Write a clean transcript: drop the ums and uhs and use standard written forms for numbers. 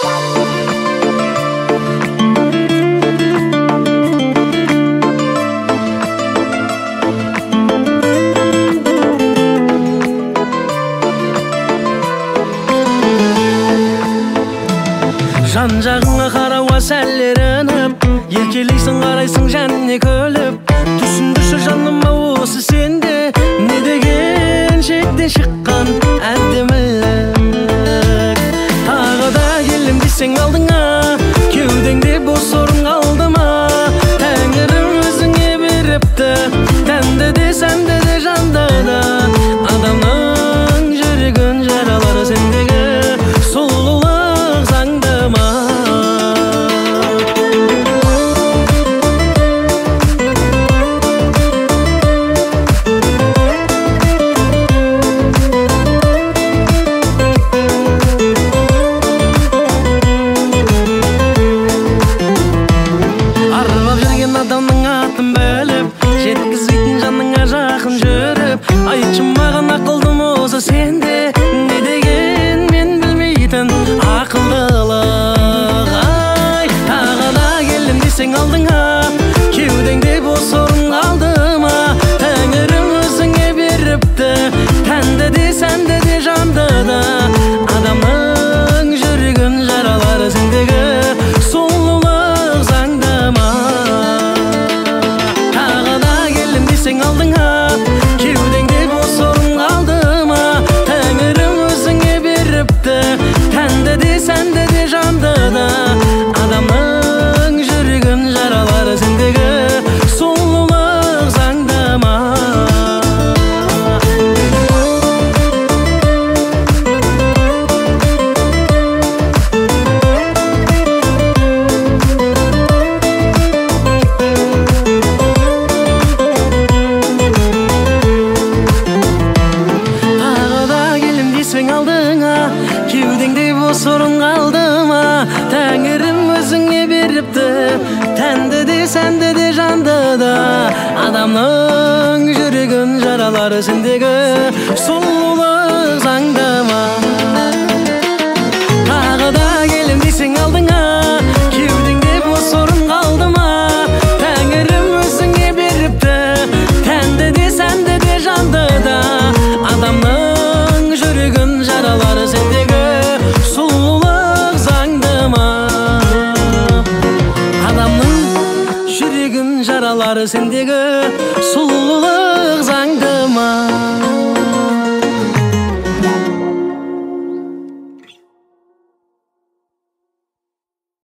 Жан жағыңа қарауға сәллерініп, еркелейсің қарайсың және күліп. Түсіндірші жаныма осы сенде не деген шектен шыққан әдемілік. Тағы да келем десең алдыңа, кеудеңде бос орын қалды ма? Тәңірім өзіңе беріпті, тәнді де сәнді де жанды да. Адамның жүрегін жаралар сендегі сұлулық заңды ма? Арбап жүрген адамның атын біліп, жеткізбейтін жаныңа жақын жүріп. Айтшы маған ақылдым осы сенде не деген мен білмейтін ақылдылық. Ай, тағы да келем десең алдыңа, кеудеңде бос орын қалды ма? Тәңірім өзіңе беріпті, тәнді де сәнді де жанды да. Адамның жүрегін жаралар сендегі сұлулық заңды ма? Тағы да келем десең алдыңа, кеудеңде бос орын қалды ма? Тәңірім өзіңе беріпті, тәнді де сәнді де жанды да. Адамның жүрегін жаралар сендегі сұлулық заңды ма? Тағы да келем десең алдыңа, кеудеңде бос орын қалды ма? Тәңірім өзіңе беріпті, тәнді де сәнді де жанды да. Адамның жүрегін жаралар сендегі сұлулық заңды ма? Тағы да келем десең алдыңа, кеудеңде бос орын қалды ма? Тәңірім өзіңе беріпті, тәнді де сәнді де жанды да. Адамның жүрегін жаралар сендегі сұлулық заңды ма? Адамның жүрегін жаралар сендегі